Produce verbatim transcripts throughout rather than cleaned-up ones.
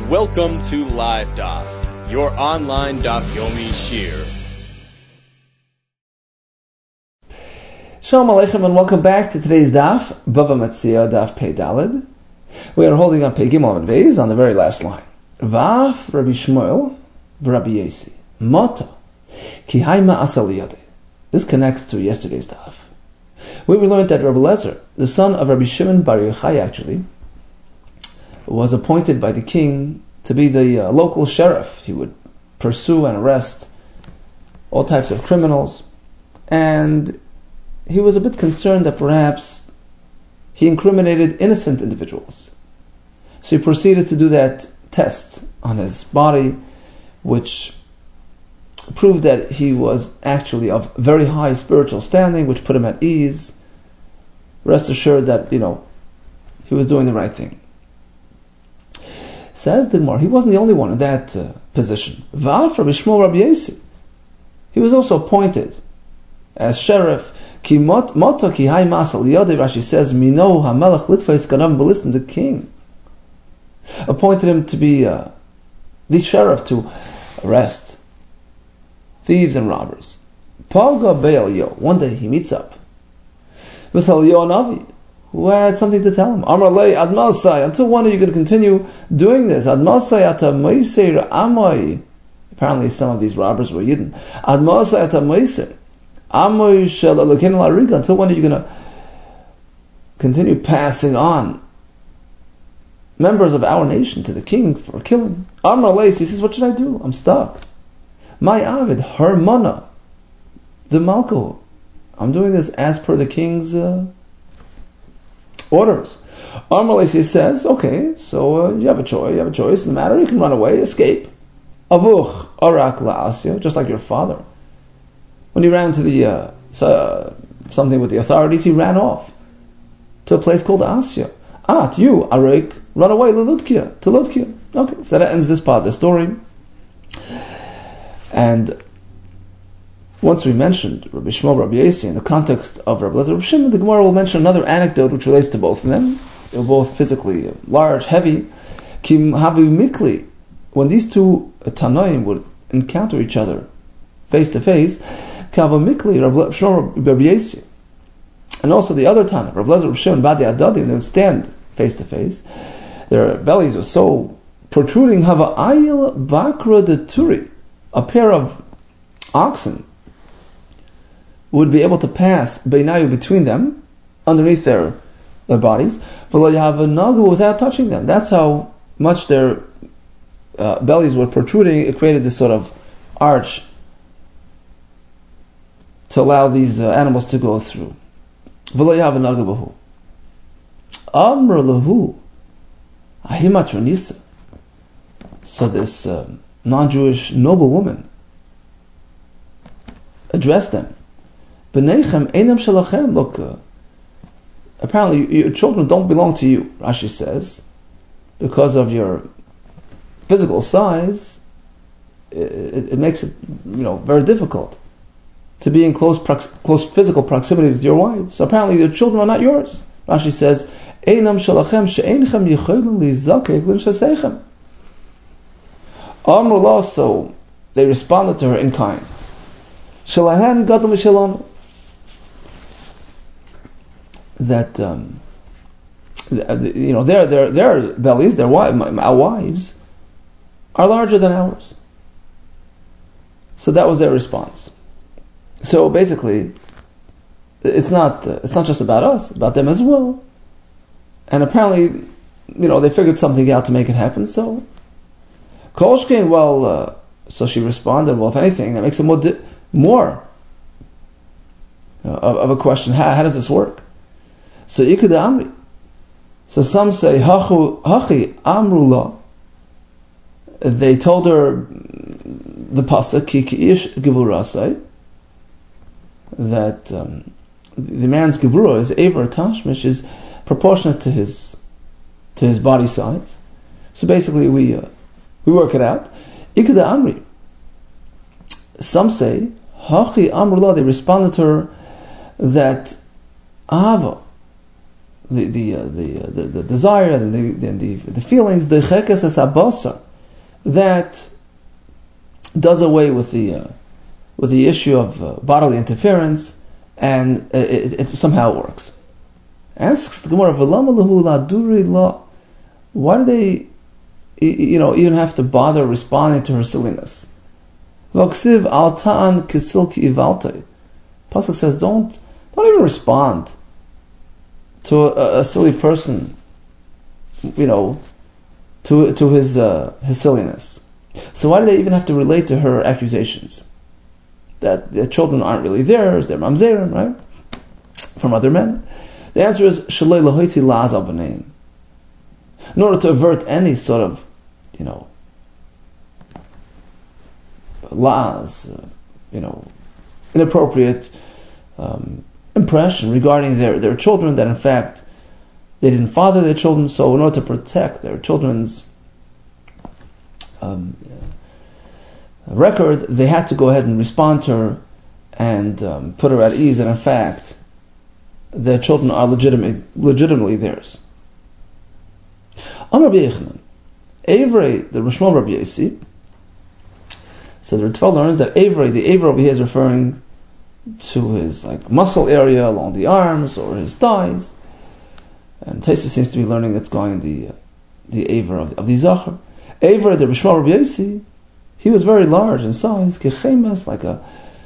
Welcome to Live Daf, your online Daf Yomi Shir. Shalom Aleichem and welcome back to today's Daf, Bava Metzia Daf Pei Daled. We are holding on Pei Gimel and Beis on the very last line. Vaf Rabbi Shmuel v'Rabbi Yesi Mata Ki Haima Asal Yadeh. This connects to yesterday's Daf, where we learned that Rabbi Lezer, the son of Rabbi Shimon Bar Yochai, actually was appointed by the king to be the uh, local sheriff. He would pursue and arrest all types of criminals, and he was a bit concerned that perhaps he incriminated innocent individuals. So he proceeded to do that test on his body, which proved that he was actually of very high spiritual standing, which put him at ease. Rest assured that, you know, he was doing the right thing. Says the Gemara, he wasn't the only one in that uh, position. Va'af Rabbi Shmuel Rabbi Yesi. He was also appointed as sheriff. Ki mota ki hay masal yadeh. Rashi says, Mino hamelech litfais ganam belistim. The king appointed him to be uh, the sheriff to arrest thieves and robbers. Palga be'el. One day he meets up with Eliyahu Navi, who had something to tell him. Amar lei ad masai. Until when are you going to continue doing this? Ad masai ata meiser amai. Apparently, some of these robbers were Yidden. Ad masai ata meiser amai shel elokeinu la'ariga. Until when are you going to continue passing on members of our nation to the king for killing? Amar lei. He says, what should I do? I'm stuck. My avid hermana the malko. I'm doing this as per the king's uh, orders. Amalei says, okay, so uh, you have a choice. You have a choice in the matter. You can run away, escape. Avuch arak la'asya, just like your father. When he ran to the uh, uh, something with the authorities, he ran off to a place called Asya. At you, Arik, run away, Lutkia, to Lutkia. Okay, so that ends this part of the story. And once we mentioned Rabbi Shmuel, Rabbi Yesi in the context of Rabbi Lezer, Rabbi Shimon, the Gemara will mention another anecdote which relates to both of them. They were both physically large, heavy. Kim havu mikli. When these two Tanoim would encounter each other face to face, kavu mikli, Rabbi Shmuel, Rabbi Yesi, and also the other Tanoim, Rabbi Lezer, Rabbi Shimon, Badi Adadim, they would stand face to face. Their bellies were so protruding. Hava ayil bakra de turi, a pair of oxen would be able to pass beinayu between them, underneath their their bodies, without touching them. That's how much their uh, bellies were protruding. It created this sort of arch to allow these uh, animals to go through. Amr lahu ahimatronisa. So this um, non-Jewish noble woman addressed them. B'neichem einam shalachem. Look, uh, apparently your children don't belong to you. Rashi says, because of your physical size, it, it makes it, you know, very difficult to be in close prox- close physical proximity with your wives. So apparently your children are not yours. Rashi says, einam shalachem she'einchem yicholim lizakek l'nshasechem. Amrullah. So they responded to her in kind. Shalahan gadol mishalanu. That um, you know, their their their bellies, their wives, our wives, are larger than ours. So that was their response. So basically, it's not uh, it's not just about us; it's about them as well. And apparently, you know, they figured something out to make it happen. So, Kolshkein, well, uh, so she responded, well, if anything, that makes it more di- more uh, of, of a question. How, how does this work? So Ikad Amri. So some say Hachu Hachi Amrullah. They told her the pasuk Ki Ish Gevurasai, that um, the man's gevura is aver tashmish, is proportionate to his to his body size. So basically, we uh, we work it out. Ikad Amri. Some say Hachi Amrullah. They responded to her that Ava, the the uh, the, uh, the the desire and the the, the, the feelings, the chekes es habasar, that does away with the uh, with the issue of uh, bodily interference, and it, it, it somehow works. Asks the Gemara, "V'lama lahu laduri la?" Why do they, you know, even have to bother responding to her silliness? V'aksiv al ta'an kisilki ivaltei. Pasuk says, don't don't even respond to a, a silly person, you know, to to his uh, his silliness. So why do they even have to relate to her accusations that their children aren't really theirs, they're mamzerim, right, from other men? The answer is shalei lahoitzi la'az al b'neim. In order to avert any sort of, you know, la'az, uh, you know, inappropriate um, impression regarding their, their children, that in fact they didn't father their children, so in order to protect their children's um, record, they had to go ahead and respond to her and um, put her at ease that in fact their children are legitimately, legitimately theirs. Amar Rabbi Yechanan, Evrei, the Rishmon Rabbi Yossi. So the Ritva learns that Evrei, the Evrei over here is referring to his like muscle area along the arms or his thighs, and Taisa seems to be learning it's going the uh, the Evrei of, of the Zachar. Evrei, the Rishmon Rabbi Yossi, he was very large in size, kechemes, like a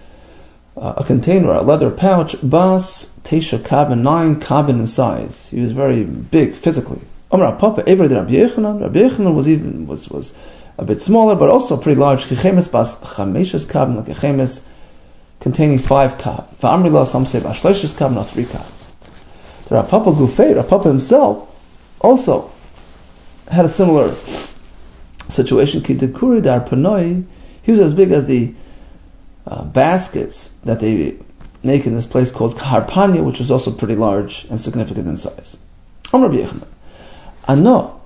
a container, a leather pouch, bas teisha kabin, nine kabin in size. He was very big physically. Amar Papa Evrei de Rabbi Yechanan. Rabbi Yechanan was even was was a bit smaller, but also pretty large. Kechemes bas chameshes kabin, like kechemes containing five kab. Va'amrila, some say bashleishes kabin, or three kab. The Rav Papa Gufei, Rav Papa himself, also had a similar situation. Ki dekuri dar panoi. He was as big as the uh, baskets that they make in this place called Harpanya, which is also pretty large and significant in size. Amar Rabbi Yechanan. Ano.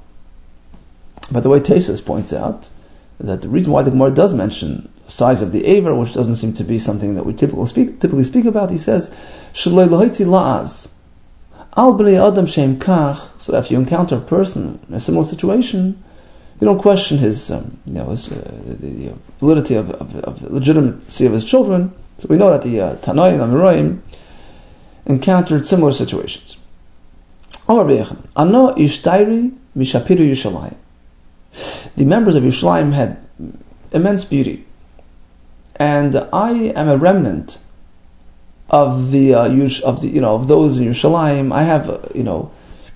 By the way, Tesis points out that the reason why the Gemara does mention the size of the Aver, which doesn't seem to be something that we typically speak typically speak about, he says, Shalei lahoitzi la'az. Al b'nei adam shem kach. So that if you encounter a person in a similar situation, you don't question his, um, you know, his, uh, the, the validity of, of, of the legitimacy of his children. So we know that the uh, Tanoim and Amoraim encountered similar situations. Amar Rabbi Yechanan, Ano ishtairi mishapiru Yushalayim. The members of Yerushalayim had immense beauty, and I am a remnant of the uh, of the you know of those in Yerushalayim. I have uh, you know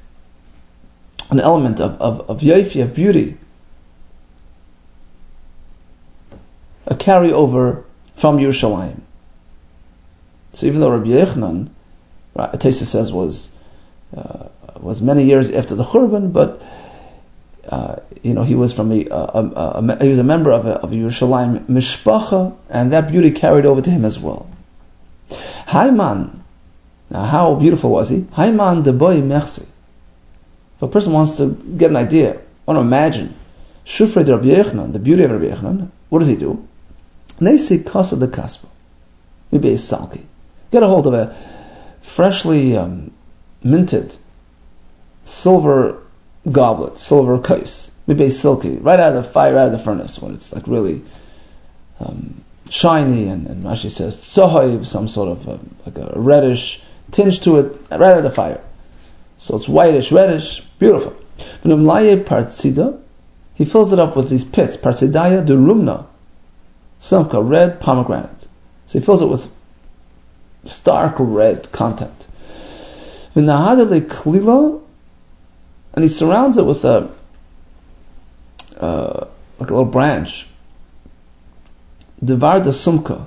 an element of of, of yofi, of beauty, a carryover from Yerushalayim. So even though Rabbi Yechanan, right, Taisa says was uh, was many years after the Churban, but uh, you know he was from a, a, a, a he was a member of a, of a Yerushalayim mishpacha, and that beauty carried over to him as well. Hayman, now how beautiful was he? Hayman de boy merci. If a person wants to get an idea, want to imagine Shufrei de Rabbi Yechanan, the beauty of Rabbi Yechanan, what does he do? Neisi kasa de kaspa, maybe a salki. Get a hold of a freshly um, minted silver goblet, silver kais, maybe silky, right out of the fire, out of the furnace, when it's like really um, shiny, and, and Rashi says sohaib, some sort of um, like a reddish tinge to it, right out of the fire. So it's whitish, reddish, beautiful. He fills it up with these pits, parsidaya de rumna, samka, red pomegranate. So he fills it with stark red content. And he surrounds it with a uh, like a little branch. Devar de sumka,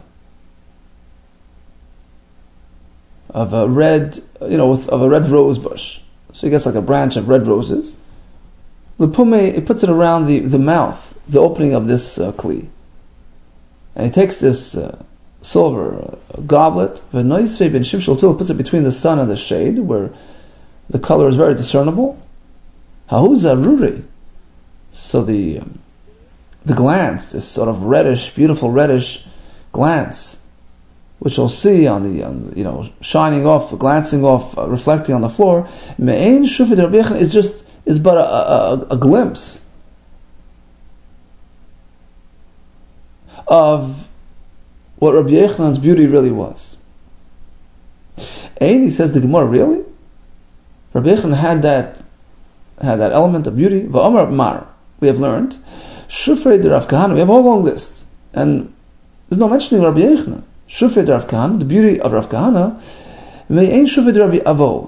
of a red, you know, with, of a red rose bush. So he gets like a branch of red roses. Lepume, he puts it around the, the mouth, the opening of this uh, kli. And he takes this uh, silver uh, goblet, puts it between the sun and the shade, where the color is very discernible. Hahuza ruri. So the um, the glance, this sort of reddish, beautiful reddish glance, which you'll see on the, on the you know, shining off, glancing off, uh, reflecting on the floor, Me'ein Shufet Rabbi Yochanan is just, is but a, a, a glimpse of what Rabbi Yochanan's beauty really was. And he says the Gemara, really? Rabbi Yochanan had that had that element of beauty. V'amar Mar, we have learned. Shufrei de Rav Kahana, we have a whole long list. And there's no mentioning of Rabbi Yochanan. Shufrei de Rav Kahana, the beauty of Rav Kahana, Me'ein Shufrei de Rabbi Avo,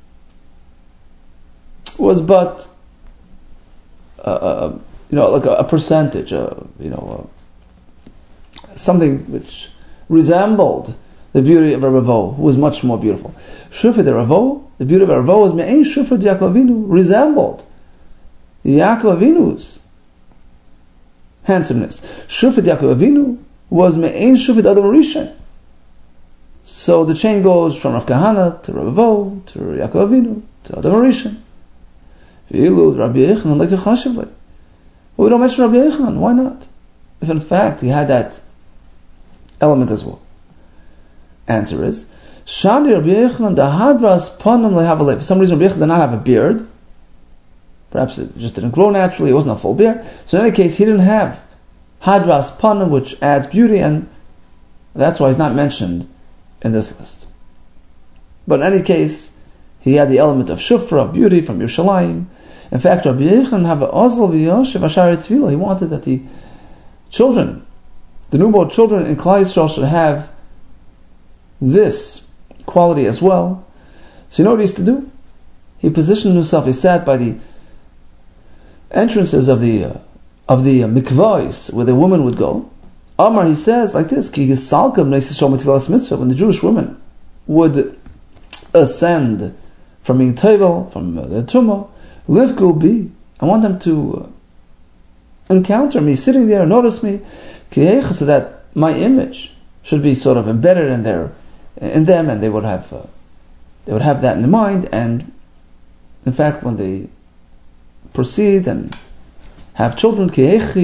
was but, uh, uh, you know, like a, a percentage, uh, you know, uh, something which resembled the beauty of Rabbi Avo, who was much more beautiful. Shufrei de Ravo, the beauty of Rabbi Avo was Me'ein Shufrei de Yaakov Avinu, resembled Yaakov Avinu's handsomeness. Shufrei de Yaakov Avinu was Me'ein Shufrei de Adam Rishon. So the chain goes from Rav Kahana to Rabbi Avo to Yaakov Avinu to Adam Rishon. V'ilu Rabbi Yochanan like a chashivle. But we don't mention Rabbi Yochanan. Why not? If in fact he had that element as well. Answer is Shani Rabbi Yochanan the hadras panam lehavalev. For some reason Rabbi Yochanan did not have a beard. Perhaps it just didn't grow naturally. It wasn't a full beard. So in any case, he didn't have hadras panam, which adds beauty, and that's why he's not mentioned in this list. But in any case, he had the element of shufra, of beauty from Yerushalayim. In fact, Rabbi Yochanan have a ozl v'yoshev ashar tefillah. He wanted that the children, the newborn children in Klal Yisrael, should have this quality as well. So you know what he used to do? He positioned himself. He sat by the entrances of the uh, of the uh, mikvahs where the woman would go. Amar, he says like this: Ki yisalkam neisishol mitvilas mitzvah. When the Jewish women would ascend from being tevel, from uh, the tumah, livku bi, I want them to uh, encounter me, sitting there, notice me, so that my image should be sort of embedded in their in them, and they would have uh, they would have that in the mind. And in fact, when they proceed and have children, this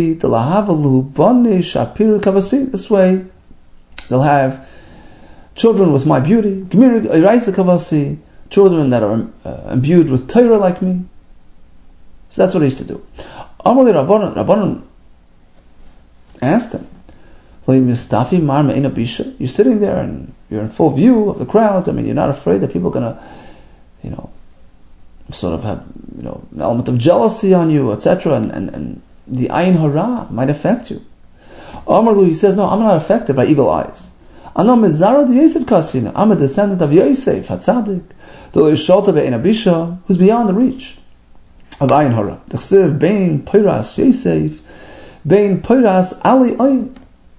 way they'll have children with my beauty, children that are uh, imbued with Torah like me. So that's what he used to do. Amalei Rabbanan, Rabbanan asked him, you're sitting there and you're in full view of the crowds. I mean, you're not afraid that people are going to, you know, sort of have, you know, an element of jealousy on you, et cetera, and, and, and the ayin hara might affect you. Amarlu, he says, no, I'm not affected by evil eyes. I'm a descendant of Yosef, Hatzadik, who's beyond the reach of ayin hara. D'chsev bein Poras Yosef, bein Poras Ali ayin.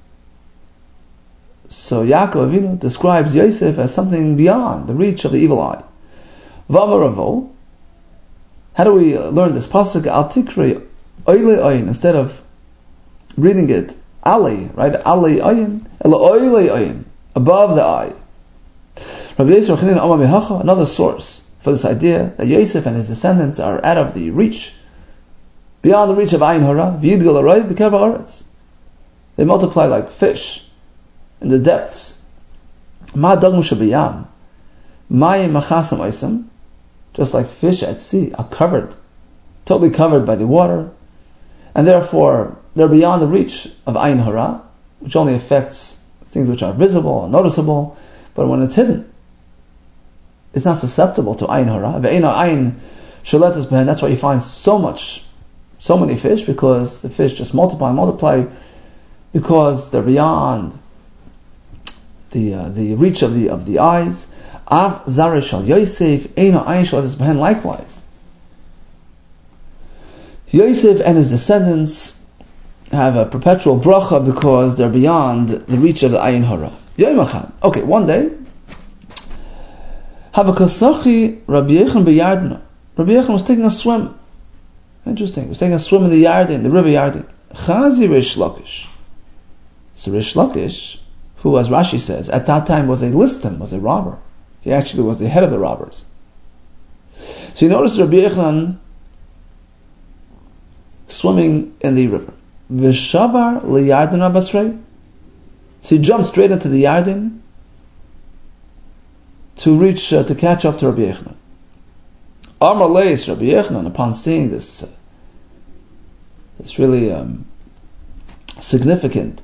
So Yaakov Avinu describes Yosef as something beyond the reach of the evil eye. V'amaravo. How do we learn this pasuk? Al tikri oile ayin, instead of reading it ali, right? Ali ayin, ela oile ayin, above the eye. Rabbi Yisrael Chanin Amar Mehacha, another source for this idea that Yosef and his descendants are out of the reach, beyond the reach of ayin hara. V'yidgol aroy b'kev haaretz. They multiply like fish in the depths. Ma dagmu shabiyam, mayim machasam oisam. Just like fish at sea are covered, totally covered by the water, and therefore they're beyond the reach of ayin hara, which only affects things which are visible and noticeable. But when it's hidden, it's not susceptible to ayin hara. Ve'ena ayin shaletas behen. That's why you find so much, so many fish, because the fish just multiply and multiply, because they're beyond the uh, the reach of the of the eyes. Av Zare Shal Yosef Eino Ayin Shalatis Behen. Likewise, Yosef and his descendants have a perpetual bracha because they're beyond the reach of the ayin hara. Okay, one day, Havakasachi Rabbi Yochanan b'Yardin. Rabbi Yochanan was taking a swim. Interesting. He was taking a swim in the Yarden, the river Yarden. Chazi Rish Lakish. So Rish Lakish, who, as Rashi says, at that time was a listim, was a robber. He actually was the head of the robbers. So you notice Rabbi Yochanan swimming in the river. V'shavar liyarden abasrei. So he jumped straight into the Yarden, to reach, uh, to catch up to Rabbi Yochanan. Amar Leis, Rabbi Yochanan, upon seeing this, uh, this really um, significant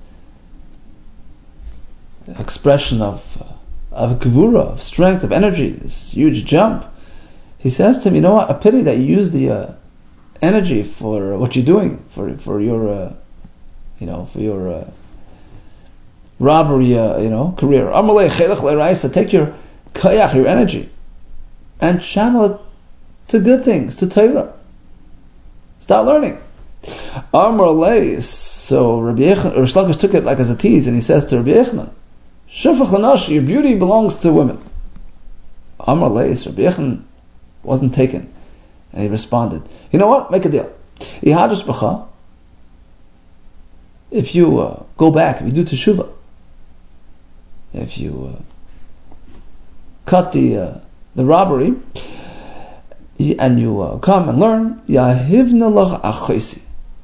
expression of uh, of gevura, of strength, of energy, this huge jump, he says to him, you know what, a pity that you use the uh, energy for what you're doing, for for your, uh, you know, for your uh, robbery, uh, you know, career. Take your kayach, your energy, and channel it to good things, to Torah. Start learning. Amar Lei, so Rabbi Yochanan, Rish Lakish took it like as a tease, and he says to Rabbi Yochanan, Shufach l'nash, your beauty belongs to women. Amar Lei, Rabbi Yochanan wasn't taken, and he responded, you know what, make a deal. If you uh, go back, if you do teshuvah, if you uh, cut the uh, the robbery, and you uh, come and learn, Yahivna lach achoisi.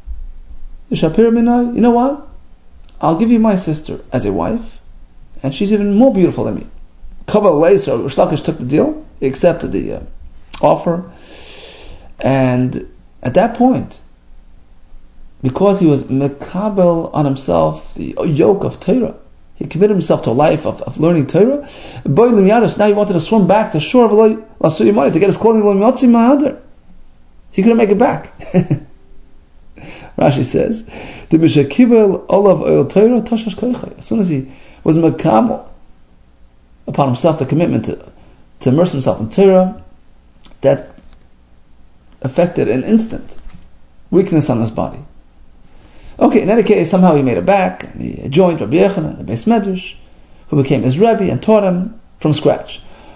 You know what? I'll give you my sister as a wife, and she's even more beautiful than me. Kabbalah later, Rish Lakish took the deal, he accepted the uh, offer, and at that point, because he was mekabel on himself the yoke of Torah, he committed himself to a life of, of learning Torah. Boilim Yados, now he wanted to swim back to shore of Lasuyimani to get his clothing. He couldn't make it back. Rashi says, "The mishakivel olav oil Torah tashash koicha." As soon as he was mekabel upon himself the commitment to, to immerse himself in Torah, that affected an instant weakness on his body. Okay, in any case, somehow he made it back, and he joined Rabbi Yochanan, the Beis Medrash, who became his Rebbe and taught him from scratch.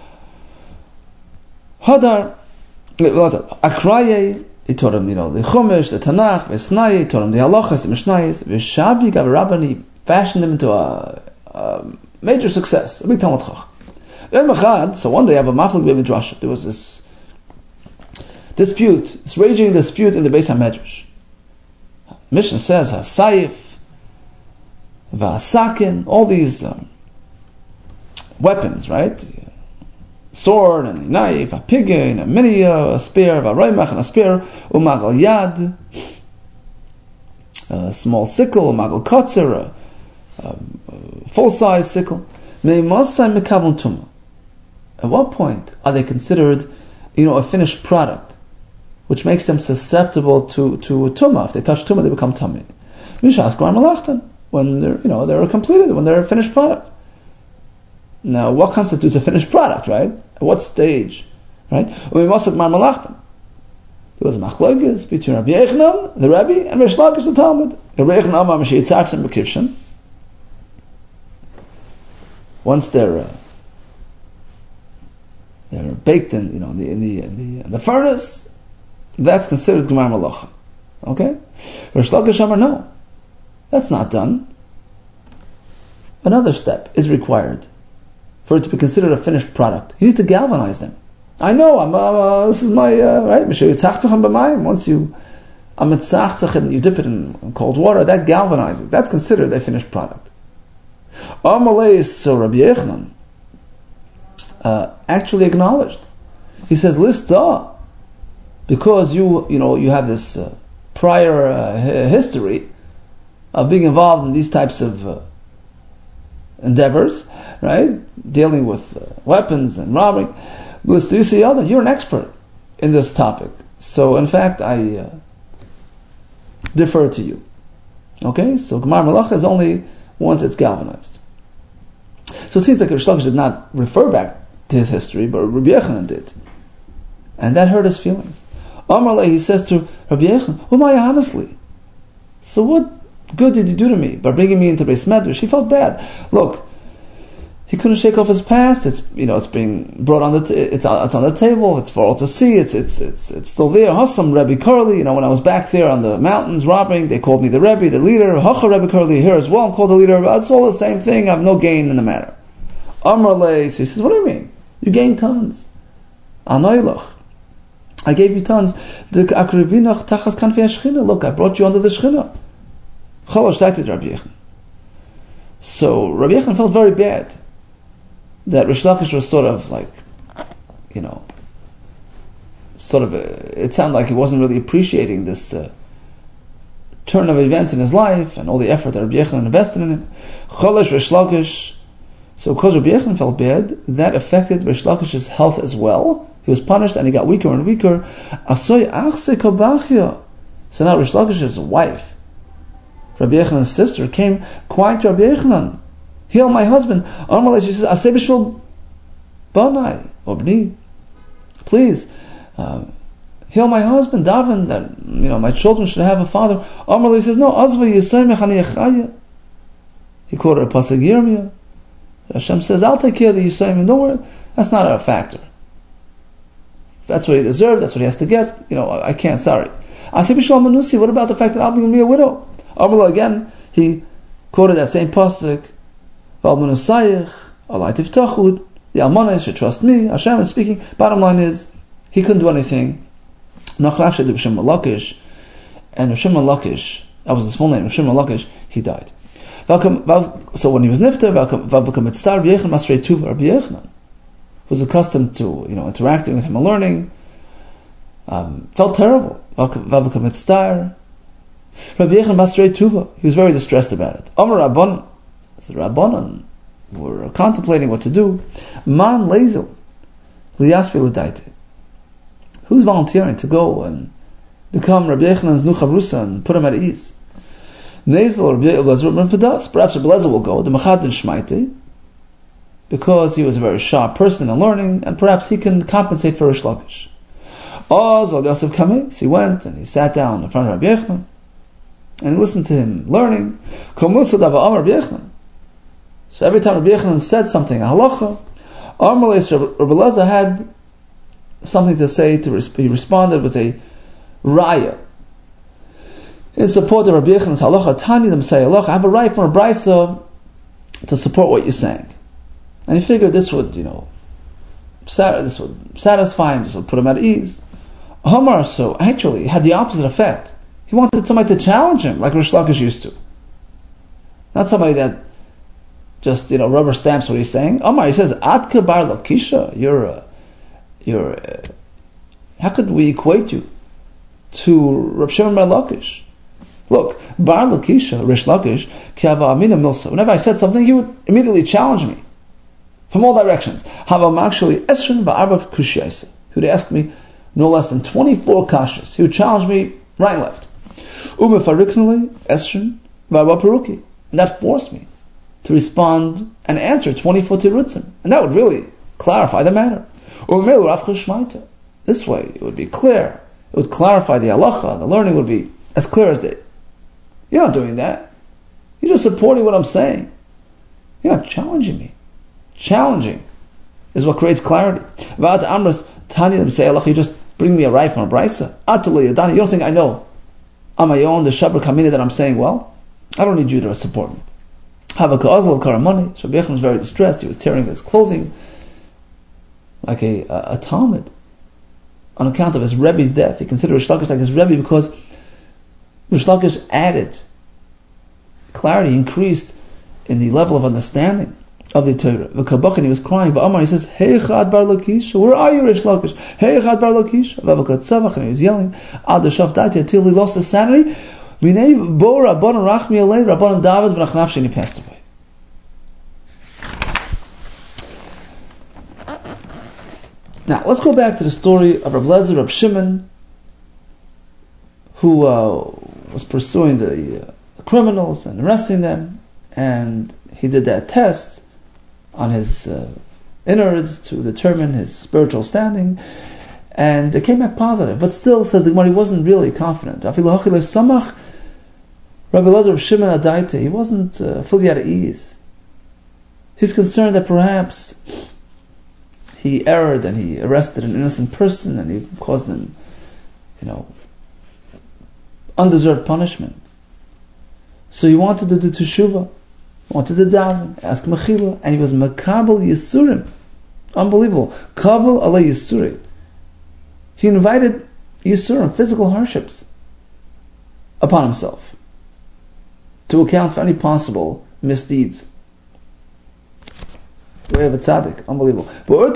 Hadar, Akraye, he taught him, you know, the Chumash, the Tanakh, Vesnaye, he taught him the Halachas, the Mishnayos, Veshavi, Gav Rabban, he fashioned him into a, a major success, a big Talmud Chacham. So one day, I have a maflik b'midrash. There was this dispute, this raging dispute in the Beis HaMedrash. Mishnah says Hasayif, Vasakin, all these um, weapons, right? Sword and a knife, a pigin, a mini, a spear, a raimach and a spear, umagal yad, a small sickle, umagal kotzer, a, a full-size sickle. Meimosai mekavon tumah. At what point are they considered, you know, a finished product, which makes them susceptible to, to tumah? If they touch tumah, they become tummy. Mishas Gmar Malachtan, when they're, you know, they're completed, when they're a finished product. Now, what constitutes a finished product, right? At what stage, right? When we must have Gmar Malachtan, there was a machlokes between Rabbi Yochanan, the Rebbe, and Rish Lakish, the Talmud. Rabbi Yochanan Amar Mashiach Tzarfim B'Kivshin. Once they're uh, they're baked in, you know, in the in the in the, in the furnace, that's considered Gemar Malacha. Okay? Rish Lakish Amar, no, that's not done. Another step is required for it to be considered a finished product. You need to galvanize them. I know, I'm, uh, this is my, uh, right? Once you, I'm and you dip it in cold water, that galvanizes. That's considered a finished product. Amalei, so Rabbi Yochanan uh, actually acknowledged. He says, Lista, because you, you know, you have this uh, prior uh, history of being involved in these types of uh, endeavors, right? Dealing with uh, weapons and robbery. You're an expert in this topic. So, in fact, I uh, defer to you. Okay? So, Gemar Malacha is only once it's galvanized. So, it seems like Rish Lakish did not refer back to his history, but Rabbi Yochanan did. And that hurt his feelings. Amarle, he says to Rabbi Yochanan, who am I honestly? So, what good did you do to me by bringing me into Beis Medrash? He felt bad. Look, he couldn't shake off his past. It's, you know, it's being brought on the t- it's on, it's on the table. It's for all to see. It's it's it's it's still there. Hassam Rebbe Curly. You know, when I was back there on the mountains robbing, they called me the Rebbe, the leader. Hacha Rebbe Curly here as well. I'm called the leader. It's all the same thing. I have no gain in the matter. Amrle, so he says, what do you mean? You gained tons. Anoilach, I gave you tons. Look, I brought you under the Shechina. Chalash Rabbi Yochanan. So Rabbi Yochanan felt very bad. that Rish Lakish was sort of like, you know, sort of, a, it sounded like he wasn't really appreciating this uh, turn of events in his life and all the effort that Rabbi Yochanan invested in him. Cholesh Rish Lakish. So because Rabbi Yochanan felt bad, that affected Rish Lakish's health as well. He was punished and he got weaker and weaker. Asoy achse kabachya. So now Rish Lakish's wife, Rabbi Yochanan's sister, came quiet to Rabbi Yochanan. Heal my husband. Amalei, she says, Aseh b'shul banai, or b'ni. Please, um, heal my husband, Daven, that, you know, my children should have a father. Amalei says, no, azva yisay mechani echaya. He quoted a pasuk Yirmiyah. Hashem says, I'll take care of the Yisayim. Don't worry, that's not a factor. That's what he deserved, that's what he has to get. You know, I can't, sorry. Aseh b'shul manusi, what about the fact that I'll be a widow? Amalei, again, he quoted that same pasuk. The Almanah should trust me. Hashem is speaking. Bottom line is, he couldn't do anything. Nachlav should do Reb Shimon Lakish, and Reb Shimon Lakish, that was his full name, Reb Shimon Lakish, he died. So when he was nifter, Rabbi Yochanan was accustomed to, you know, interacting with him and learning, um, felt terrible. Rabbi Yochanan Masrei Tuva, he was very distressed about it. Amar Rabban. So the Rabbanan were contemplating what to do. Man lezel liyasvi l'daite. Who's volunteering to go and become Rabbi Yochanan's nuchavrusa and put him at ease? Nezel or Rabbi Eliezer Padas. Perhaps Rabbi Eliezer will go. The Machadin Shmaite, because he was a very sharp person in learning, and perhaps he can compensate for Rish Lakish. Oz al Yosef Kamei. So he went and he sat down in front of Rabbi Yochanan and he listened to him learning. Kol Musa dava Amar Rabbi Yochanan. So every time Rabbi Yochanan said something, a halacha, Rabbi Eliezer had something to say. To resp- he responded with a raya in support of Rabbi Yochanan's halacha. Tani them say halacha. I have a right from a brisa to support what you're saying, and he figured this would, you know, sat- this would satisfy him. This would put him at ease. Hamar, so actually, had the opposite effect. He wanted somebody to challenge him, like Rish Lakish used to, not somebody that just, you know, rubber stamps what he's saying. Omar, he says, Atka bar Lakisha, you're, uh, you're, uh, how could we equate you to Reb Shimon bar Lakish? Look, bar Lakisha, Rish Lakish, Kiava Amina Milsa. Whenever I said something, he would immediately challenge me from all directions. Hava actually Esrin ba'arba kushyaisa. He would ask me no less than twenty-four kashas. He would challenge me right and left. Ume fariknali Esrin ba'arba peruki. And that forced me to respond and answer twenty-four tirutzim. And that would really clarify the matter. This way, it would be clear. It would clarify the halacha. The learning would be as clear as day. You're not doing that. You're just supporting what I'm saying. You're not challenging me. Challenging is what creates clarity. You just bring me a right from a brisa. You don't think I know on my own the shabar kamina that I'm saying well? I don't need you to support me. Havaka Ozl Karamani. So Rabbi Yochanan was very distressed. He was tearing his clothing like a, a, a Talmud on account of his Rebbe's death. He considered Rish Lakish like his Rebbe because Rish Lakish added clarity, increased in the level of understanding of the Torah. V'kabach, and he was crying. But Amar, he says, Hey Chad bar Lakish, where are you, Rish Lakish? Hey Chad bar Lakish. V'avakat Tzavach, and he was yelling, Ad Shav Dati, until he lost his sanity. V'nei bo Rabbanan Rachmi Alei, Rabbanan David v'nachnafshi, and he passed away. Now, let's go back to the story of Rabbi Eliezer, Rabbi Shimon, who uh, was pursuing the uh, criminals and arresting them, and he did that test on his uh, innards to determine his spiritual standing, and it came back positive. But still, says the Gemara, he wasn't really confident. Rabbi Eliezer, Rabbi Shimon Adaita, he wasn't uh, fully at ease. He's concerned that perhaps he erred and he arrested an innocent person and he caused him, you know, undeserved punishment. So he wanted to do teshuvah, wanted to daven, ask mechila, and he was makabel yisurim. Unbelievable. Kabel ala yisurim. He invited yisurim, physical hardships, upon himself to account for any possible misdeeds. The way of a tzaddik, unbelievable.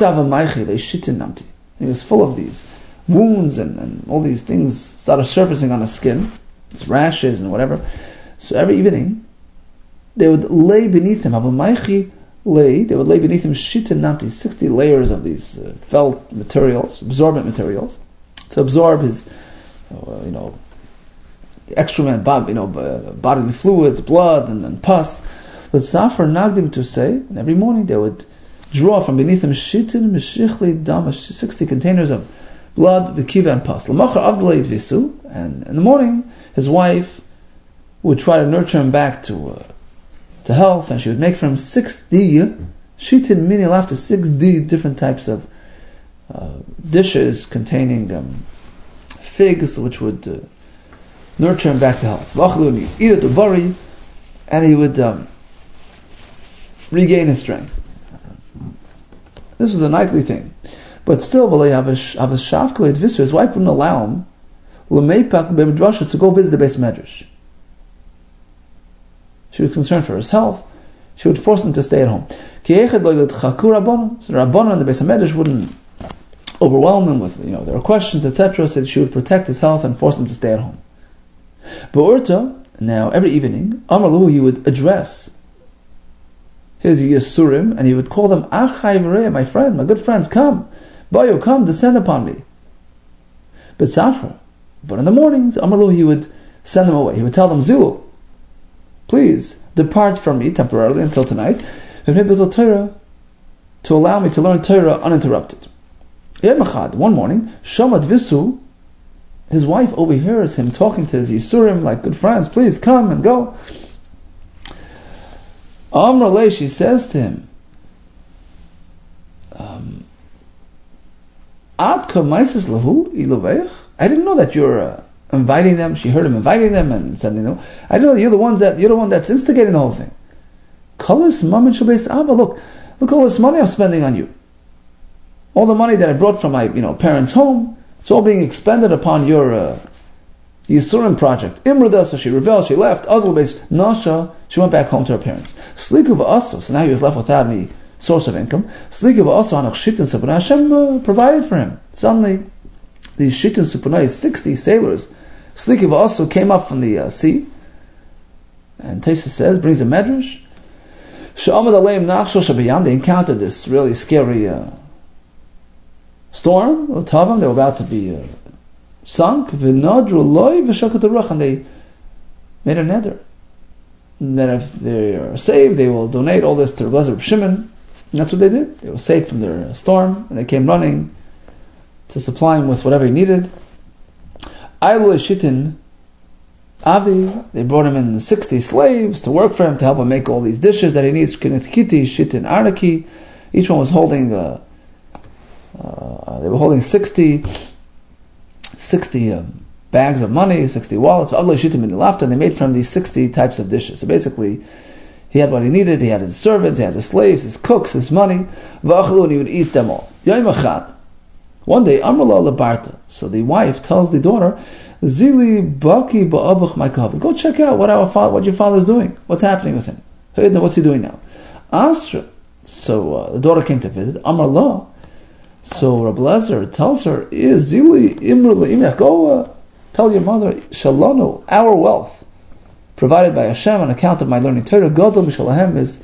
He was full of these wounds and, and all these things started surfacing on his skin, these rashes and whatever. So every evening, they would lay beneath him, lay, they would lay beneath him shitin namti, sixty layers of these uh, felt materials, absorbent materials, to absorb his, uh, you know, excrement, you know, bodily fluids, blood, and, and pus. But Safar Nagdim to say, and every morning they would draw from beneath him shitin mishichli dam, sixty containers of blood, v'kiva, and pus. L'machar avdalei visu, and in the morning his wife would try to nurture him back to uh, to health, and she would make for him sixty shitin mini after sixty different types of uh, dishes containing um, figs, which would uh, nurture him back to health. V'achaluni eat it ubari, and he would um, regain his strength. This was a nightly thing, but still, his wife wouldn't allow him to go visit the Beis Medrash. She was concerned for his health. She would force him to stay at home. So the Rabbanan and the Beis Medrash wouldn't overwhelm him with, you know, their questions, et cetera. So she would protect his health and force him to stay at home. But now every evening, Amar Lahu, he would address his Yisurim, and he would call them, Achai v'rei, my friend, my good friends, come. Bayo, come, descend upon me. But Safra, but in the mornings, Amar Lahu, he would send them away. He would tell them, Zilu, please depart from me temporarily until tonight, to allow me to learn Torah uninterrupted. One morning, Shamat Visu, his wife overhears him talking to his Yisurim like good friends, please come and go. Amr Lei, she says to him, um, Ad kamaisis lahu iluveich? I didn't know that you're uh, inviting them. She heard him inviting them and said, you know, I didn't know you're the ones that you're the one that's instigating the whole thing. Kalis mamin shabeis abba. Look, look all this money I'm spending on you. All the money that I brought from my, you know, parents' home. It's all being expended upon your uh, Yisurim project. Imrada, so she rebelled, she left. Azal base Nasha, she went back home to her parents. Slikuva also, so now he was left without any source of income. Slikuva also, Anach Shitin Supunai, Hashem uh, provided for him. Suddenly, these Shitin Supunai, sixty sailors, Slikuva also came up from the uh, sea. And Taisa says, brings a medrash. Sha'amad Aleim Nachshel Shabayam, they encountered this really scary uh, storm. Tavam, they were about to be Uh, sunk, v'nadru loy v'shakatarach, and they made a neder that if they are saved, they will donate all this to Rabbi Shimon. And that's what they did. They were saved from their storm, and they came running to supply him with whatever he needed. Aylu shitin avdi, they brought him in sixty slaves to work for him, to help him make all these dishes that he needs. Kinetkiti, shitin arnaki, each one was holding uh, uh, they were holding sixty sixty um, bags of money, sixty wallets, and they made from these sixty types of dishes. So basically, he had what he needed, he had his servants, he had his slaves, his cooks, his money, and he would eat them all. One day, Amrullah Labarta, so the wife tells the daughter, Zili Baki Ba'abuch Maikav, go check out what our father, what your father's doing, what's happening with him. What's he doing now? Asra. So uh, the daughter came to visit, Amrullah. So Rabbi Lezer tells her, Zili Imrullah Imech, go uh, tell your mother, Shalanu, our wealth, provided by Hashem on account of my learning Torah, Gadol Mishalahem is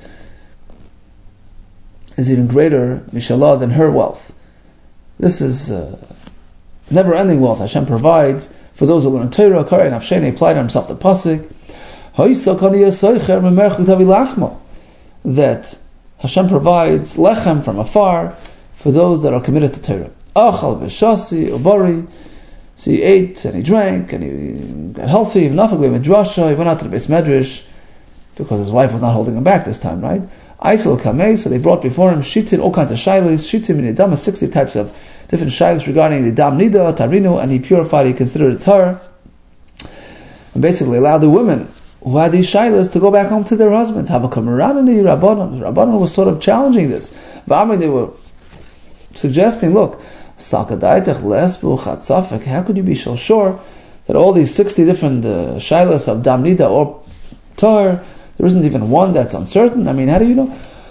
is even greater, Mishalah, than her wealth. This is uh, never-ending wealth Hashem provides for those who learn Torah. Kare and Avsheni applied himself the pasuk that Hashem provides lechem from afar for those that are committed to Torah. Achal v'shasi ubari. So he ate and he drank and he got healthy. Nafak v'medrasha. He went out to the Beis Medrash because his wife was not holding him back this time, right? Aisel kamei. So they brought before him shitin, all kinds of shilas. Shitin in idam, sixty types of different shilas regarding the dam nida, tarinu, and he purified. He considered it tar, and basically allowed the women who had these shilas to go back home to their husbands. Have a kameranani rabbanon. Rabbanon was sort of challenging this. V'amri, they were suggesting, look, sakadaitach lesbu chatzafek. How could you be so sure that all these sixty different uh, shilas of dam nida or tar, there isn't even one that's uncertain? I mean, how do you know?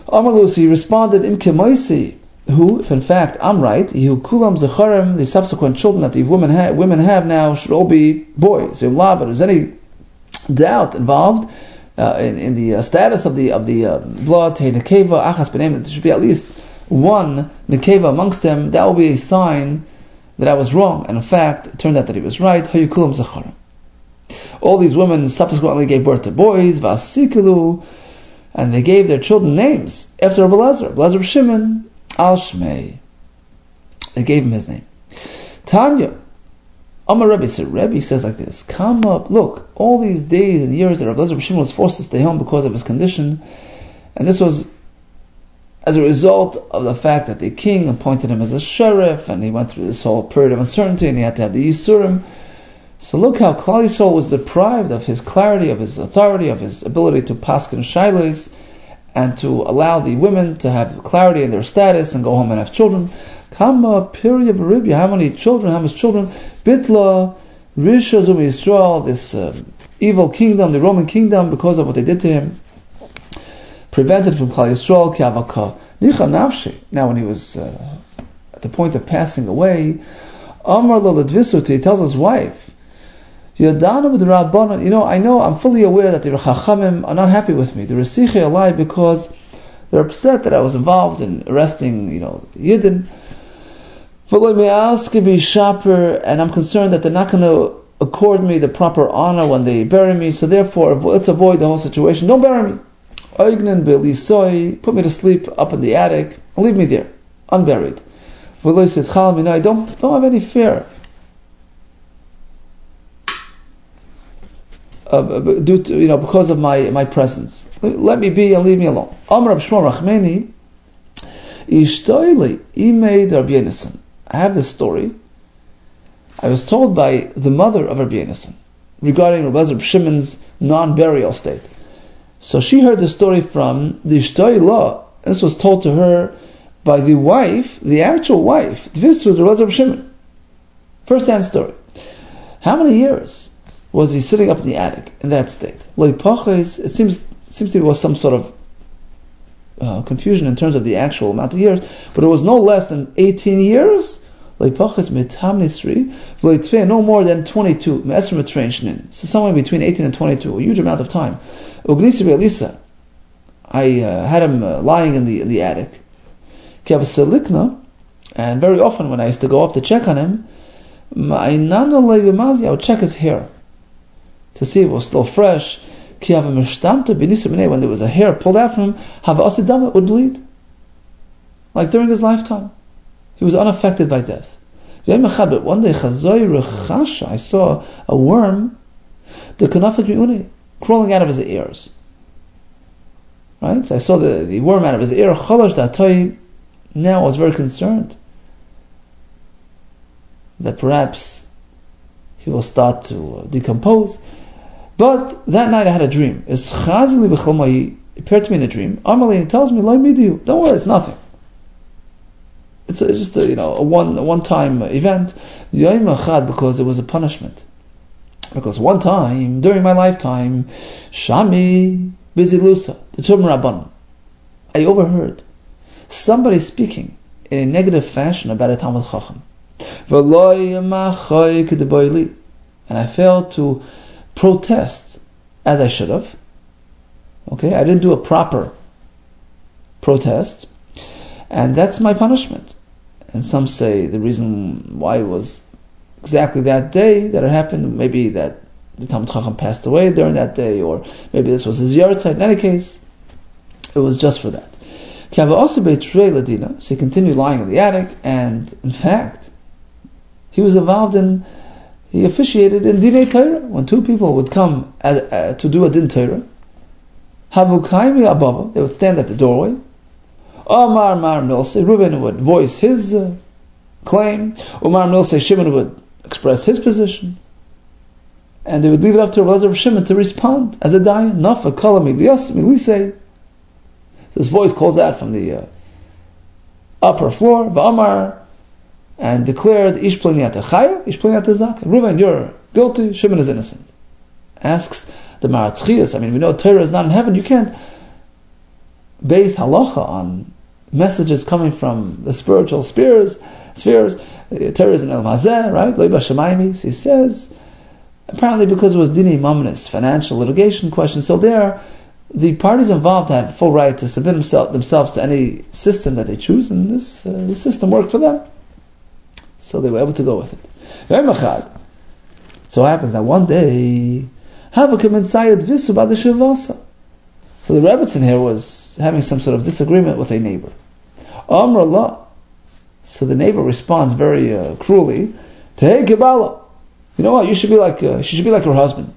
Amalus, he responded, Im Kemaisi, who, if in fact I'm right, Yehu Kulam Zecharim, the subsequent children that the women, ha- women have now should all be boys. But there's any doubt involved uh, in, in the uh, status of the of the uh, blood, Hey Nekeva, Achas B'Neim, that there should be at least one Nekeva amongst them, that will be a sign that I was wrong. And in fact, it turned out that he was right. Yehu Kulam Zecharim. All these women subsequently gave birth to boys, Vasikilu, and they gave their children names after Rabbi Elazar, Elazar Shimon, Al Shmei. They gave him his name. Tanya, Amar Rebbe said, Rebbe says like this, come up, look, all these days and years that Rabbi Elazar Shimon was forced to stay home because of his condition, and this was as a result of the fact that the king appointed him as a sheriff, and he went through this whole period of uncertainty, and he had to have the Yisurim. So look how Klal Yisrael was deprived of his clarity, of his authority, of his ability to paskin shailos, and to allow the women to have clarity in their status and go home and have children. Kama period of how many children, how much children? Bitla, Risha Zum Yisrael, this uh, evil kingdom, the Roman kingdom, because of what they did to him, prevented from Klal Yisrael, ki avaka nicha nafshi. Now when he was uh, at the point of passing away, Amar lo ledvisuti, he tells his wife, Yadanu with the Rabbanan, you know, I know, I'm fully aware that the Chachamim are not happy with me. The Resichi are alive because they're upset that I was involved in arresting, you know, Yidden. And I'm concerned that they're not going to accord me the proper honor when they bury me, so therefore, let's avoid the whole situation. Don't bury me. Put me to sleep up in the attic, and leave me there, unburied. I don't, don't have any fear. Uh, due to, you know, because of my my presence, let me be and leave me alone. Amar Rab Shmuel Rachmeni, Ishtoili Imei Rabbi Yonasan. I have this story. I was told by the mother of Rabbi Yonasan regarding Rabbi Elazar Shimon's non-burial state. So she heard the story from the Ishtoila. This was told to her by the wife, the actual wife, Dvisru Rabbi Elazar Shimon. First-hand story. How many years was he sitting up in the attic in that state? It seems seems to be was some sort of uh, confusion in terms of the actual amount of years, but it was no less than eighteen years. No more than twenty-two. So somewhere between eighteen and twenty-two, a huge amount of time. I uh, had him uh, lying in the in the attic. And very often when I used to go up to check on him, I would check his hair to see if it was still fresh. When there was a hair pulled out from him, it would bleed. Like during his lifetime. He was unaffected by death. But one day, I saw a worm crawling out of his ears. Right? So I saw the, the worm out of his ear. Now I was very concerned that perhaps he will start to decompose. But that night I had a dream. He appeared to me in a dream. Amalei, he tells me, don't worry, it's nothing. It's, a, it's just a, you know, a one a one-time event. Because it was a punishment. Because one time, during my lifetime, Shami Bizilusa, the Tumar Rabban, I overheard somebody speaking in a negative fashion about a Talmud Chacham. And I failed to protest as I should have. Okay, I didn't do a proper protest, and that's my punishment. And some say the reason why it was exactly that day that it happened, maybe that the Talmud Chacham passed away during that day, or maybe this was his yahrzeit. In any case, it was just for that. So he continued lying in the attic, and in fact, he was involved in, he officiated in Dinei Torah. When two people would come as, uh, to do a Din Torah, they would stand at the doorway. Omar Mar Milsei, Reuben would voice his uh, claim. Omar Milsei, Shimon would express his position. And they would leave it up to Rabbi Elazar Shimon to respond as a dayan. Nafa kala milios milisei. This voice calls out from the uh, upper floor, Va'amar, and declared, Ish pliniata chaya, Ish pliniata zaka. Reuben, you're guilty, Shimon is innocent. Asks the Maratz Chiyas, I mean, we know Torah is not in heaven, you can't base halacha on messages coming from the spiritual spheres, spheres, Torah in El Mazeh, right? Leiba Shemaymis. He says, apparently because it was dini mamnis, financial litigation question. So there, the parties involved had full right to submit themselves, themselves to any system that they choose, and this uh, the system worked for them. So they were able to go with it. So it happens that one day, so the Rebbetzin here was having some sort of disagreement with a neighbor. Amr Allah. So the neighbor responds very uh, cruelly, "Hey Kibala, you know what? You should be like uh, she should be like her husband.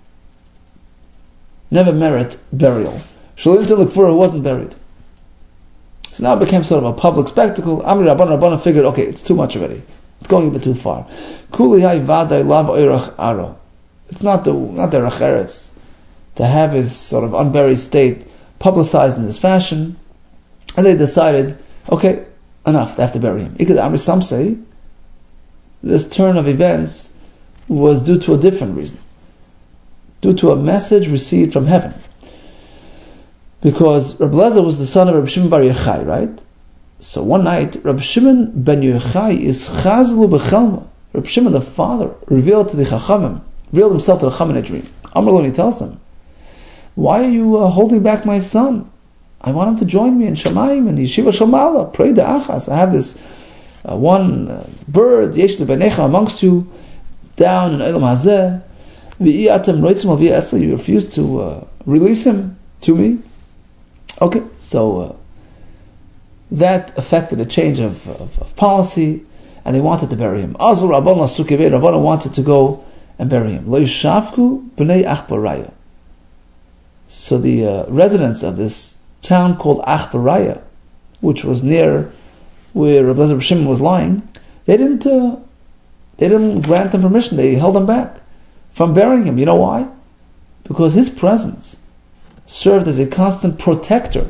Never merit burial. Shalim look for who wasn't buried." So now it became sort of a public spectacle. Amri Rabban Rabban figured, okay, it's too much already. It's going a bit too far. Kuli hay vaday lav oirach aro. It's not the not the racheretz to have his sort of unburied state publicized in this fashion, and they decided, okay, enough, they have to bury him. Some say this turn of events was due to a different reason, due to a message received from heaven. Because Reb Lezer was the son of Reb Shimon bar Yochai, right? So one night, Reb Shimon ben Yochai is chazlu b'chelma. Reb Shimon, the father, revealed to the Chachamim, revealed himself to the Chacham in a dream. Amr he tells them, "Why are you uh, holding back my son? I want him to join me in Shamayim and Yeshiva Shomala. Pray the Achas. I have this uh, one uh, bird, Yesh Lebenecha, amongst you, down in Olam Hazeh. V'iyatem roitzim al v'yatzel. You refuse to uh, release him to me." Okay, so uh, that affected a change of, of, of policy, and they wanted to bury him. Azul Rabban Lasukevei, Rabban wanted to go and bury him. Lo yishavku b'nei Achbaraya. So the uh, residents of this town called Achbaraya, which was near where Rabbi Lezer Shimon was lying, they didn't uh, they didn't grant them permission. They held him back from burying him. You know why? Because his presence served as a constant protector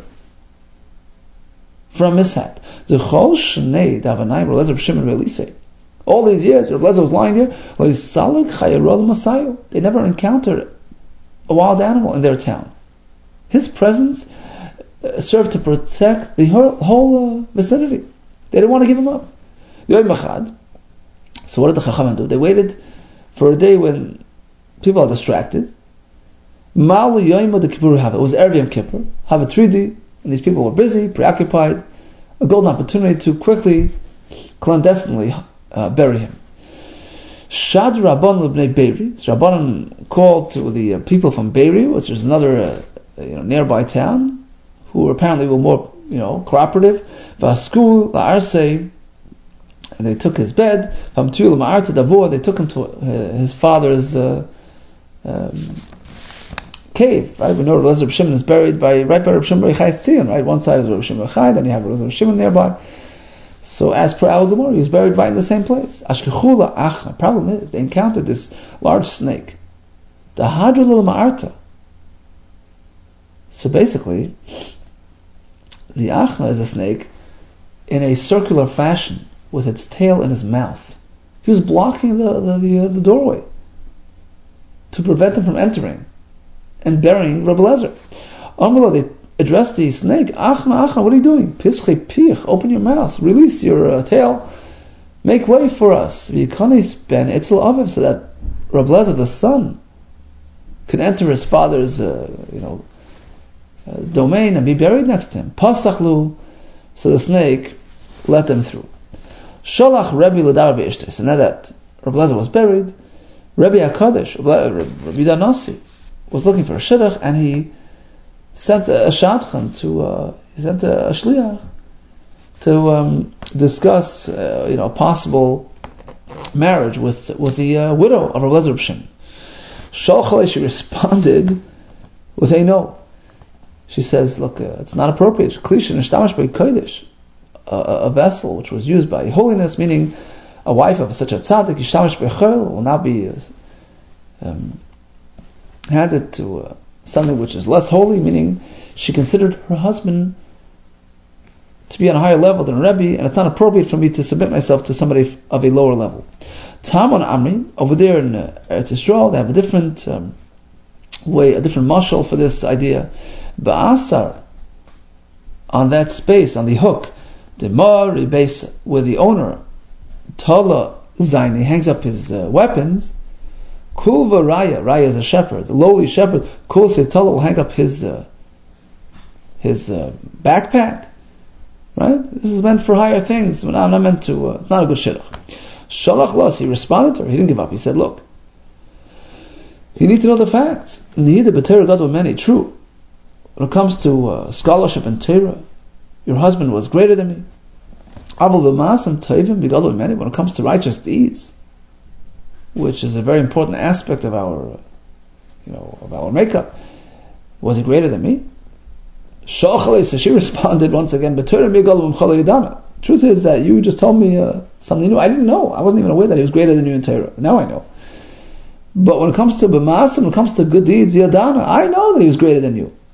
from mishap. The Chol Shnei Davanai Rabbi Lezer Shimon Relisei. All these years, Rabbi Lezer was lying there. They never encountered a wild animal in their town. His presence uh, served to protect the whole, whole uh, vicinity. They didn't want to give him up. So what did the Chachamim do? They waited for a day when people are distracted. It was Erev Yom Kippur, have a three D, and these people were busy, preoccupied. A golden opportunity to quickly, clandestinely uh, bury him. Shad Rabban l'bnei Beiri. So Rabban called to the uh, people from Beiri, which is another uh, you know, nearby town, who apparently were more you know cooperative. Vasku la'arsei, and they took his bed. V'amtu l'ma'arta davur, they took him to uh, his father's uh, um, cave. Right, we know Reb Lezer Shimon is buried by right by Reb Shimon bar Yochai's Tzion. Right, one side is Reb Shimon bar Yochai, then you have Reb Lezer Shimon nearby. So as per Al Gemara, he was buried right in the same place. Ashkechula achna. Problem is, they encountered this large snake. The hadra ma'arta. So basically, the achna is a snake in a circular fashion with its tail in his mouth. He was blocking the the, the, uh, the doorway to prevent him from entering and burying Reb Lezer. Amrullah, they addressed the snake. Achna, achna, what are you doing? Pische pich, open your mouth, release your uh, tail, make way for us. V'yikanis ben etzel aviv, so that Reb Lezer, the son, could enter his father's, uh, you know, uh, domain and be buried next to him. Pasachlu, so the snake let them through. Sholach Rebbe l'dar be'ishtes, and now that Reb Lezer was buried, Rebbe HaKadosh, Rebbe Danasi, was looking for a shidduch, and he sent a, a shadchan to, uh, he sent a, a shliach to um, discuss, uh, you know, a possible marriage with with the uh, widow of Reb Lezer Shimon. Shalchalei, she responded with a no. She says, look, uh, it's not appropriate. Klisha nishtamash by kodesh, a vessel which was used by holiness, meaning a wife of such a tzaddik, yishtamash bechol, will not be uh, um, handed to uh, something which is less holy, meaning she considered her husband to be on a higher level than a Rebbe, and it's not appropriate for me to submit myself to somebody of a lower level. Tamon Amri, over there in uh, Eretz Yisrael, they have a different um, way, a different mashal for this idea. Ba'asar on that space, on the hook, the Mari base, where the owner, Tala Zaini, hangs up his uh, weapons, Kulva Raya, Raya is a shepherd, the lowly shepherd, Kul Tala will hang up his uh, his uh, backpack, right? This is meant for higher things. I'm not meant to, uh, it's not a good shidduch. Shalach Los, he responded to her, he didn't give up, he said, look, you need to know the facts. Neither b'Torah God were many, true. When it comes to uh, scholarship and Torah, your husband was greater than me. Aval b'maasam tovim b'Gad were many. When it comes to righteous deeds, which is a very important aspect of our, uh, you know, of our makeup, was he greater than me? Shalach, so she responded once again, b'Torah b'Gad v'mchala yidana. Truth is that you just told me uh, something new. I didn't know. I wasn't even aware that he was greater than you in Torah. Now I know. But when it comes to b'maasam, when it comes to good deeds, yadana, I know that he was greater than you.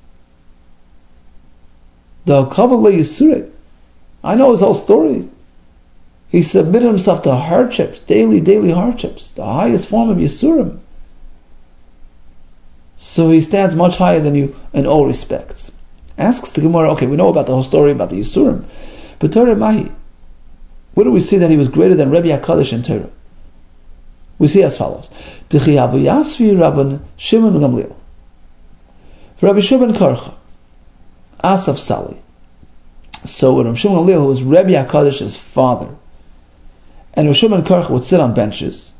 The Kabbalah Yisure, I know his whole story. He submitted himself to hardships, daily, daily hardships, the highest form of Yisurim. So he stands much higher than you in all respects. Asks the Gemara, okay, we know about the whole story about the Yisurim, but Torah Mahi, where do we see that he was greater than Rebbe HaKadosh in Torah? We see as follows. Rabbi Shimon Gamliel, Rabbi Shimon Karcha, Asaf Sali. So Rabbi Shimon Gamliel, who was Rebbe HaKadosh's father, and Rabbi Shimon Karcha would sit on benches.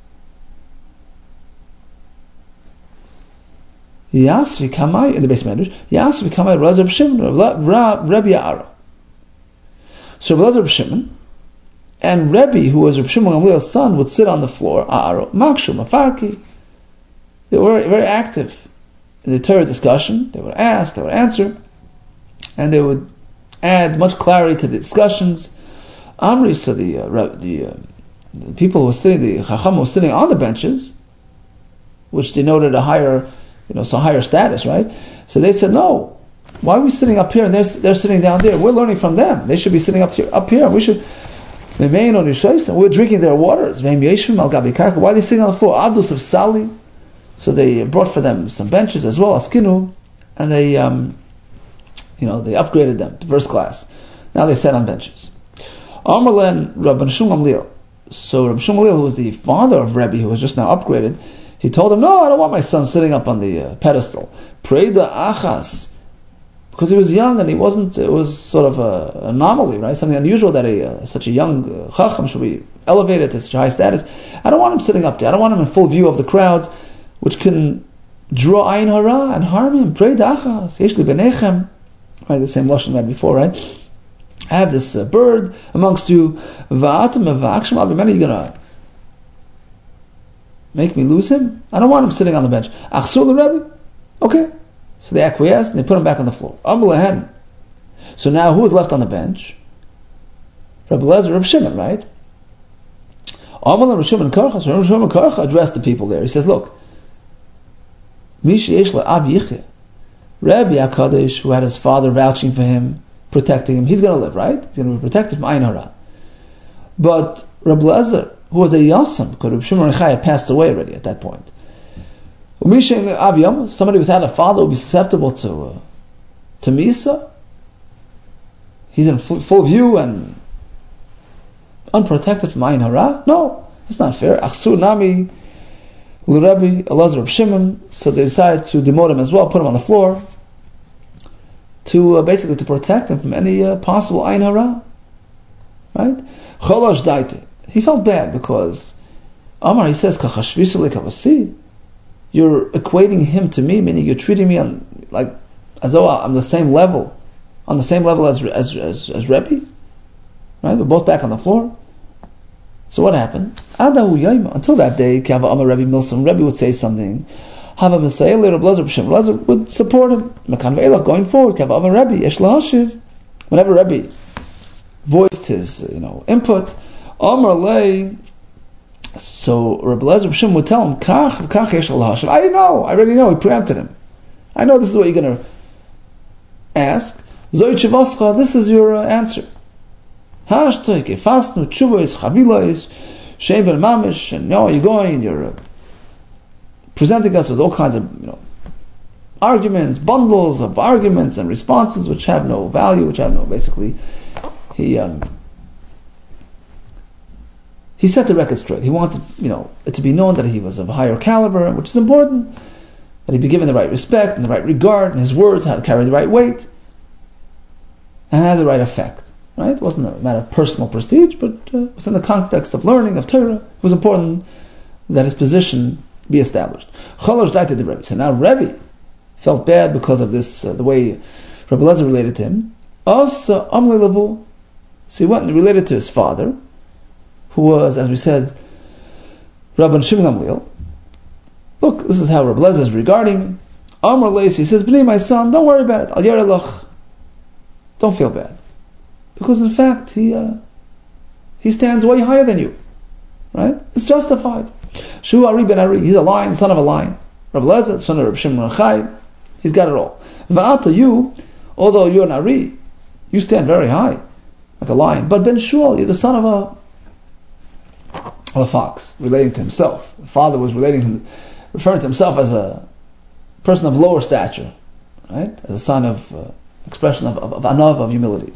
Yasvi Kamai, in the base medrash, Yasvi Kamai Rabbi Shimon, Rabbi Ya'ara. So Rabbi Shimon and Rebbe, who was Rabbi Shimon Gamliel's son, would sit on the floor, A'aro, Makshu, Mafarki. They were very active in the Torah discussion. They would ask, they would answer, and they would add much clarity to the discussions. Amri, so the uh, the, uh, the people who were sitting, the Chacham who were sitting on the benches, which denoted a higher, you know, so higher status, right? So they said, no, why are we sitting up here and they're they're sitting down there? We're learning from them. They should be sitting up here. Up here, we should. We're drinking their waters. Why are they sitting on the floor? Adus of Sali. So they brought for them some benches as well, askinu, and they, um, you know, they upgraded them to first class. Now they sat on benches. Amarlen Rabban Shimon Gamliel. So Rabban Shimon Gamliel, who was the father of Rebbe, who was just now upgraded, he told him, no, I don't want my son sitting up on the uh, pedestal. Preda achas. Because he was young and he wasn't, it was sort of an anomaly, right? Something unusual that a, uh, such a young uh, Chacham should be elevated to such a high status. I don't want him sitting up there. I don't want him in full view of the crowds, which can draw ayin hara and harm him. Pray dachas, yeshli benechem. Right, the same lashon we had before, right? I have this uh, bird amongst you. Va'atam evakshim al b'meni, you're gonna make me lose him? I don't want him sitting on the bench. Achsul the Rebbe? Okay. So they acquiesced and they put him back on the floor. Amulahen. So now who is left on the bench? Rabbi Lezer, Rabbi Shimon, right? Amal Rabbi Shimon Karcha. So Rabbi Shimon Karcha addressed the people there. He says, look, Mishi Yesh Ab Yichya, Rabbi HaKadosh, who had his father vouching for him, protecting him, he's going to live, right? He's going to be protected from Ayin Hara. But Rabbi Lezer, who was a Yasam, because Rabbi Shimon Rechai had passed away already at that point. Somebody without a father would be susceptible to uh, to Misa. He's in full, full view and unprotected from Ayin Hara. No, it's not fair. Achsu Nami L'Rebbe Elazar Reb Shimon. So they decided to demote him as well, put him on the floor, to uh, basically to protect him from any uh, possible Ayin Hara. Right? Cholosh Daite. He felt bad because Amar, he says, Kachashvisu Lekavasi. You're equating him to me, meaning you're treating me on like as though I'm the same level, on the same level as as as, as Rebbe, right? We're both back on the floor. So what happened? Until that day, Kava Amar Rebbe Milson, Rebbe would say something. Hava Messiah, Rebbe Lezer B'Shem Lezer would support him. Mekan Ve'elach going forward. Kava Amar Rebbe Yesh Lahashiv. Whenever Rebbe voiced his you know input, Amar Lei. So Rabbi Lezer B'Shem would tell him, Kach, Kach Yesh Lahashiv. I know, I already know, he preempted him. I know this is what you're going to ask. Zoi Chivascha, this is your uh, answer. Hashtoik, Efasnu, Chuvos, Chavilos, Shem Ben Mamish, and now you're going and you're uh, presenting us with all kinds of, you know, arguments, bundles of arguments and responses which have no value, which have no, basically, he um, he set the record straight. He wanted, you know, it to be known that he was of a higher caliber, which is important, that he be given the right respect and the right regard, and his words had to carry the right weight, and have the right effect. Right? It wasn't a matter of personal prestige, but uh, within the context of learning, of Torah, it was important that his position be established. So now Rebbe felt bad because of this, uh, the way Rabbi Eliezer related to him. Also, so he went and related to his father, who was, as we said, Rabbi Shimon Gamliel. Look, this is how Rabbi Eliezer is regarding me. Amar Leisi, he says, Bnei, my son, don't worry about it. Al yarelach. Don't feel bad. Because in fact, he uh, he stands way higher than you. Right? It's justified. Shu Ari ben Ari, he's a lion, son of a lion. Rabbi Eliezer, son of Rabbi Shimon Chai, he's got it all. Va'ata, you, although you're an Ari, you stand very high, like a lion. But Ben Shual, you're the son of a of a fox, relating to himself. The father was relating him, referring to himself as a person of lower stature, right? As a sign of uh, expression of, of, of anav, of humility.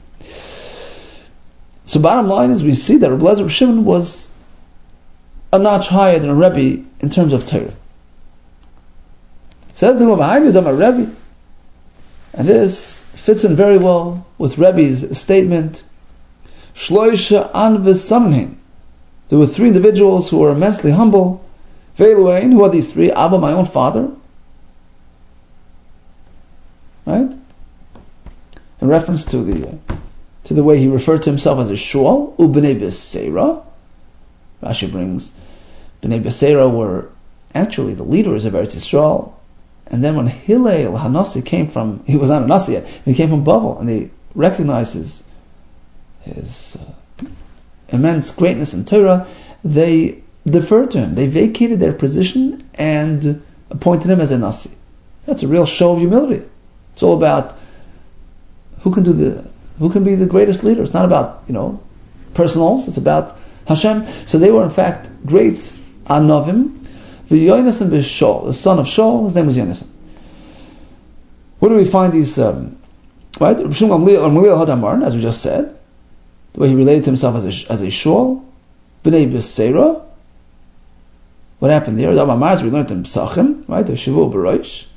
So bottom line is we see that Rabbi Eliezer Rabbi Shimon was a notch higher than a Rebbe in terms of Torah. Says the Rebbe, and this fits in very well with Rebbe's statement. Shloisha an v'samnin. There were three individuals who were immensely humble. Ve'eluein, who are these three? Abba, my own father. Right? In reference to the uh, to the way he referred to himself as a Shual, u'bnei Beseira. Rashi brings, Bnei Beseira were actually the leaders of Eretz Yisrael. And then when Hillel Hanasi came from, he was not a Nasi yet, he came from Bavel, and they recognized his, his uh, immense greatness in Torah, they deferred to him. They vacated their position and appointed him as a Nasi. That's a real show of humility. It's all about who can do the, who can be the greatest leader. It's not about, you know, personals, it's about Hashem. So they were in fact great Anovim. The Yonasan ben Shaul, the son of Shaul, his name was Yonasan. Where do we find these, um, right? Rabbi Shimon Gamliel Hadamar, as we just said, the way he related to himself as a, as a Shaul, Bnei Beseira. What happened there? The Amamars, we learned in Psachim, right? The Shavu Barosh.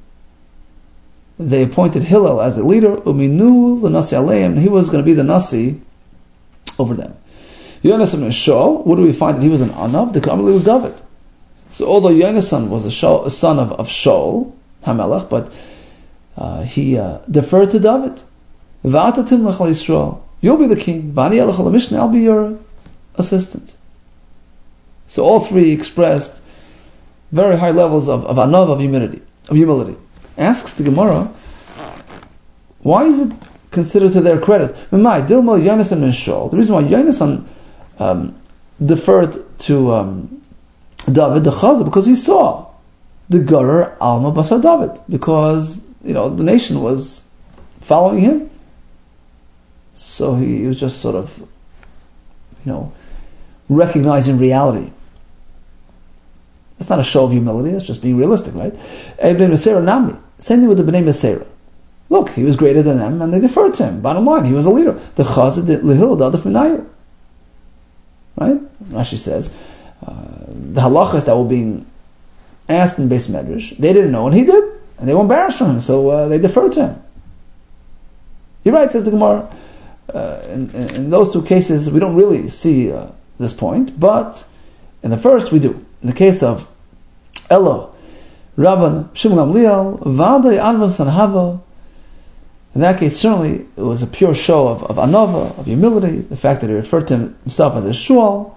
They appointed Hillel as a leader, Uminu l'Nasi Aleim, he was going to be the Nasi over them. Yonasan ben Shaul, what do we find that he was an Anav? The Kamil David. So although Yonasan was a, Shaul, a son of, of Shaul, Hamelech, but uh, he uh, deferred to David. Va'atatim l'chal Yisrael, you'll be the king. V'ani elech l'mishneh, I'll be your assistant. So all three expressed very high levels of, of anav, of humility. Of humility. Asks the Gemara, why is it considered to their credit? The reason why Yonasan um, deferred to um, David the Chazah, because he saw the Garer Alma Basar David, because you know the nation was following him, so he was just sort of, you know, recognizing reality. It's not a show of humility; it's just being realistic, right? Bnei Beseira Nami, same thing with the Bnei Beseira. Look, he was greater than them, and they deferred to him. Bottom line, he was a leader. The Chazah did Lehil Dadaf Minayir, right? Rashi says. Uh, the halachas that were being asked in Beis Medrash, they didn't know, and he did, and they were embarrassed from him, so uh, they deferred to him. You're right, says the Gemara. Uh, in, in those two cases, we don't really see uh, this point, but in the first, we do. In the case of Elo, Rabban Shimon Gamliel, Vadai Anvas and Hava, in that case, certainly it was a pure show of, of anova, of humility, the fact that he referred to himself as a Shual.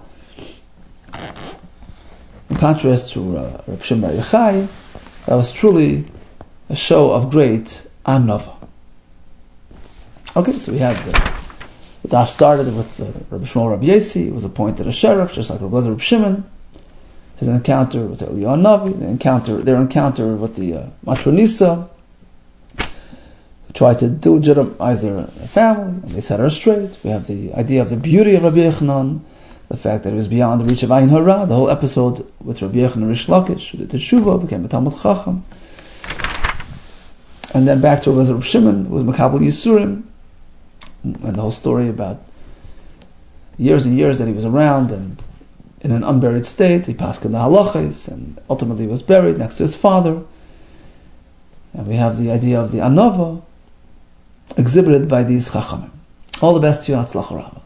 In contrast to uh, Reb Shimon Bar Yochai, that was truly a show of great anova. Okay, so we had the, the daf started with uh, Reb Shmuel Rabbi Yossi, who was appointed a sheriff, just like Reb Eliezer Reb Shimon. His encounter with Eliyahu Navi, the encounter, their encounter with the uh, Matronisa, who tried to delegitimize their family, and they set her straight. We have the idea of the beauty of Rabbi Yochanan, the fact that it was beyond the reach of Ayin Hara, the whole episode with Rabbi Yochanan Rish Lakish, who did Teshuvah, became a Talmud Chacham. and then back to Reb Shimon, who was Makabel Yisurim, and the whole story about years and years that he was around, and in an unburied state, he passed the halachas, and ultimately was buried next to his father. And we have the idea of the anava exhibited by these chachamim. All the best to you, Hatzlacha Rabbah.